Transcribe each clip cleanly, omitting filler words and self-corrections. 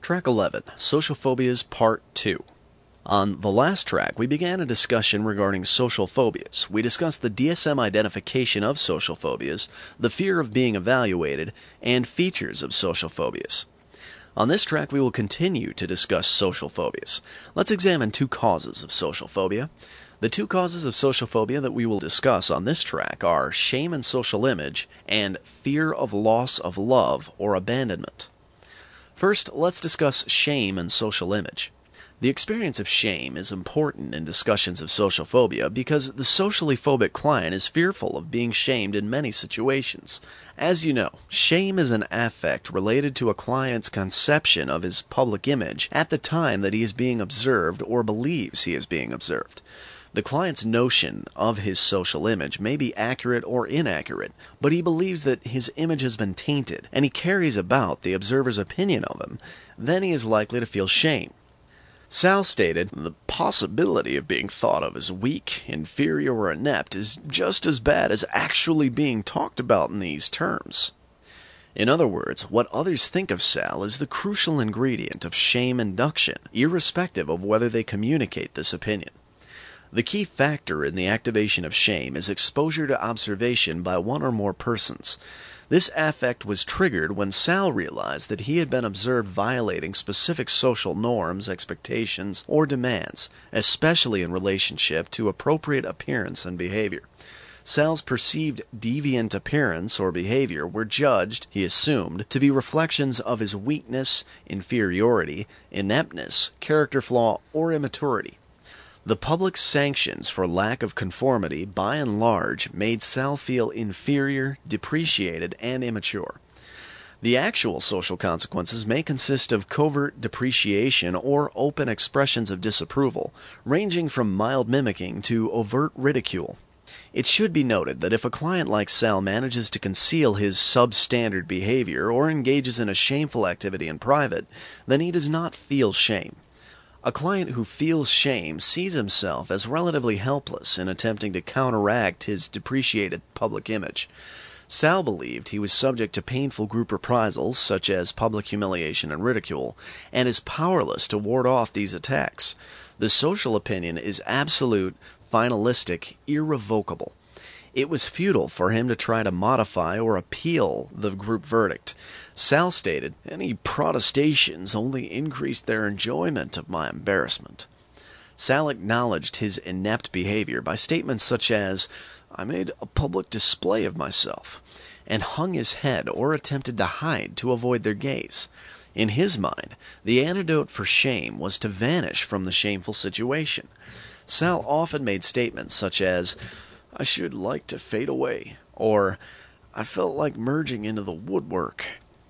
Track 11, Social Phobias Part 2. On the last track, we began a discussion regarding social phobias. We discussed the DSM identification of social phobias, the fear of being evaluated, and features of social phobias. On this track, we will continue to discuss social phobias. Let's examine two causes of social phobia. The two causes of social phobia that we will discuss on this track are shame and social image, and fear of loss of love or abandonment. First, let's discuss shame and social image. The experience of shame is important in discussions of social phobia because the socially phobic client is fearful of being shamed in many situations. As you know, shame is an affect related to a client's conception of his public image at the time that he is being observed or believes he is being observed. The client's notion of his social image may be accurate or inaccurate, but he believes that his image has been tainted, and he carries about the observer's opinion of him. Then he is likely to feel shame. Sal stated, "The possibility of being thought of as weak, inferior, or inept is just as bad as actually being talked about in these terms." In other words, what others think of Sal is the crucial ingredient of shame induction, irrespective of whether they communicate this opinion. The key factor in the activation of shame is exposure to observation by one or more persons. This affect was triggered when Sal realized that he had been observed violating specific social norms, expectations, or demands, especially in relationship to appropriate appearance and behavior. Sal's perceived deviant appearance or behavior were judged, he assumed, to be reflections of his weakness, inferiority, ineptness, character flaw, or immaturity. The public sanctions for lack of conformity, by and large, made Sal feel inferior, depreciated, and immature. The actual social consequences may consist of covert depreciation or open expressions of disapproval, ranging from mild mimicking to overt ridicule. It should be noted that if a client like Sal manages to conceal his substandard behavior or engages in a shameful activity in private, then he does not feel shame. A client who feels shame sees himself as relatively helpless in attempting to counteract his depreciated public image. Sal believed he was subject to painful group reprisals, such as public humiliation and ridicule, and is powerless to ward off these attacks. The social opinion is absolute, finalistic, irrevocable. It was futile for him to try to modify or appeal the group verdict. Sal stated, "Any protestations only increased their enjoyment of my embarrassment." Sal acknowledged his inept behavior by statements such as, "I made a public display of myself," and hung his head or attempted to hide to avoid their gaze. In his mind, the antidote for shame was to vanish from the shameful situation. Sal often made statements such as, "I should like to fade away," or "I felt like merging into the woodwork."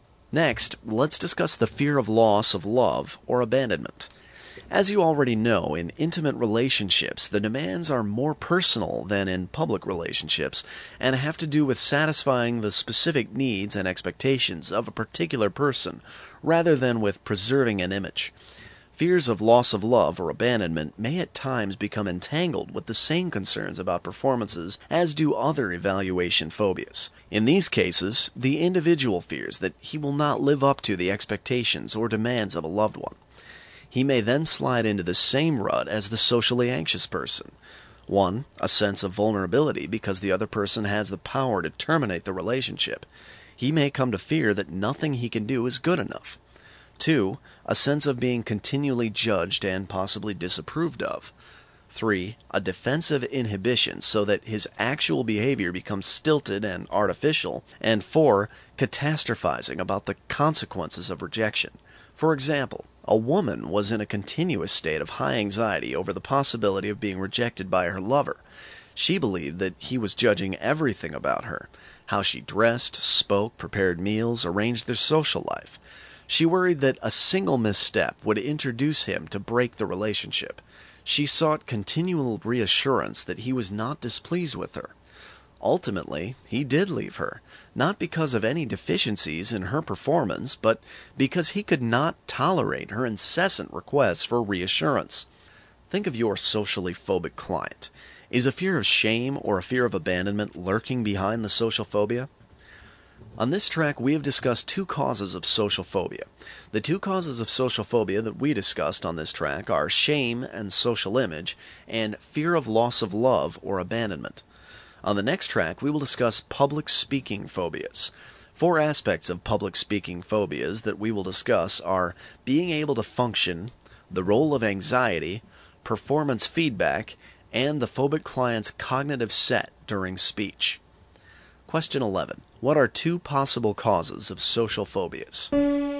Next, let's discuss the fear of loss of love or abandonment. As you already know, in intimate relationships, the demands are more personal than in public relationships and have to do with satisfying the specific needs and expectations of a particular person rather than with preserving an image. Fears of loss of love or abandonment may at times become entangled with the same concerns about performances as do other evaluation phobias. In these cases, the individual fears that he will not live up to the expectations or demands of a loved one. He may then slide into the same rut as the socially anxious person. 1. A sense of vulnerability because the other person has the power to terminate the relationship. He may come to fear that nothing he can do is good enough. 2. A sense of being continually judged and possibly disapproved of. 3. A defensive inhibition so that his actual behavior becomes stilted and artificial. And 4. Catastrophizing about the consequences of rejection. For example, a woman was in a continuous state of high anxiety over the possibility of being rejected by her lover. She believed that he was judging everything about her: how she dressed, spoke, prepared meals, arranged their social life. She worried that a single misstep would introduce him to break the relationship. She sought continual reassurance that he was not displeased with her. Ultimately, he did leave her, not because of any deficiencies in her performance, but because he could not tolerate her incessant requests for reassurance. Think of your socially phobic client. Is a fear of shame or a fear of abandonment lurking behind the social phobia? On this track, we have discussed two causes of social phobia. The two causes of social phobia that we discussed on this track are shame and social image, and fear of loss of love or abandonment. On the next track, we will discuss public speaking phobias. Four aspects of public speaking phobias that we will discuss are being able to function, the role of anxiety, performance feedback, and the phobic client's cognitive set during speech. Question 11. What are two possible causes of social phobias?